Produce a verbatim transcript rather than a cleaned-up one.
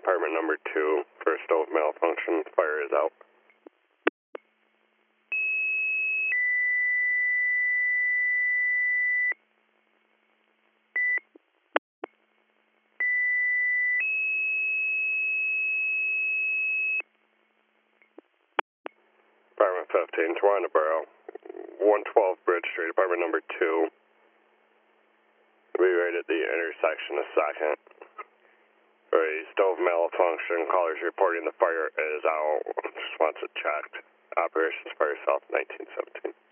Department number two for stove malfunction. Fire is out. Department fifteen, Tawanda Borough. one twelve Bridge Street, Department number two. We right at the intersection of second. For a stove malfunction, callers reporting the fire is out. Just wants it checked. Operations Fire South nineteen seventeen.